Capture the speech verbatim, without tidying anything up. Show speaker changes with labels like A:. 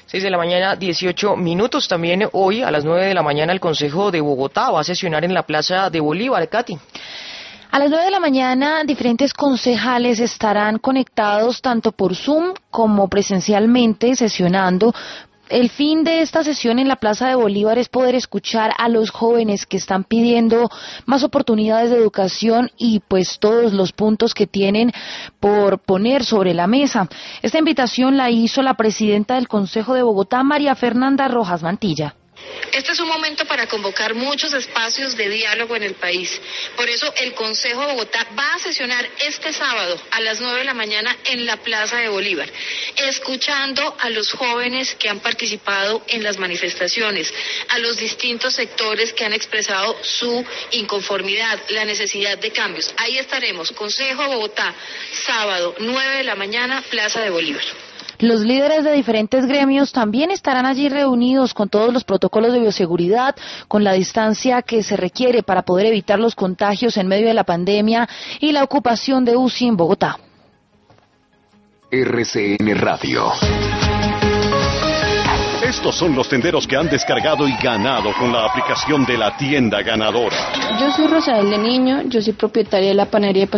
A: seis de la mañana, dieciocho minutos. También hoy a las nueve de la mañana el Consejo de Bogotá va a sesionar en la Plaza de Bolívar. Katy.
B: A las nueve de la mañana, diferentes concejales estarán conectados tanto por Zoom como presencialmente sesionando. El fin de esta sesión en la Plaza de Bolívar es poder escuchar a los jóvenes que están pidiendo más oportunidades de educación y pues todos los puntos que tienen por poner sobre la mesa. Esta invitación la hizo la presidenta del Consejo de Bogotá, María Fernanda Rojas Mantilla.
C: Este es un momento para convocar muchos espacios de diálogo en el país. Por eso el Consejo de Bogotá va a sesionar este sábado a las nueve de la mañana en la Plaza de Bolívar, escuchando a los jóvenes que han participado en las manifestaciones, a los distintos sectores que han expresado su inconformidad, la necesidad de cambios. Ahí estaremos, Consejo de Bogotá, sábado, nueve de la mañana, Plaza de Bolívar.
B: Los líderes de diferentes gremios también estarán allí reunidos con todos los protocolos de bioseguridad, con la distancia que se requiere para poder evitar los contagios en medio de la pandemia y la ocupación de U C I en Bogotá.
D: R C N Radio. Estos son los tenderos que han descargado y ganado con la aplicación de la tienda ganadora.
E: Yo soy Rosael de Niño, yo soy propietaria de la panadería de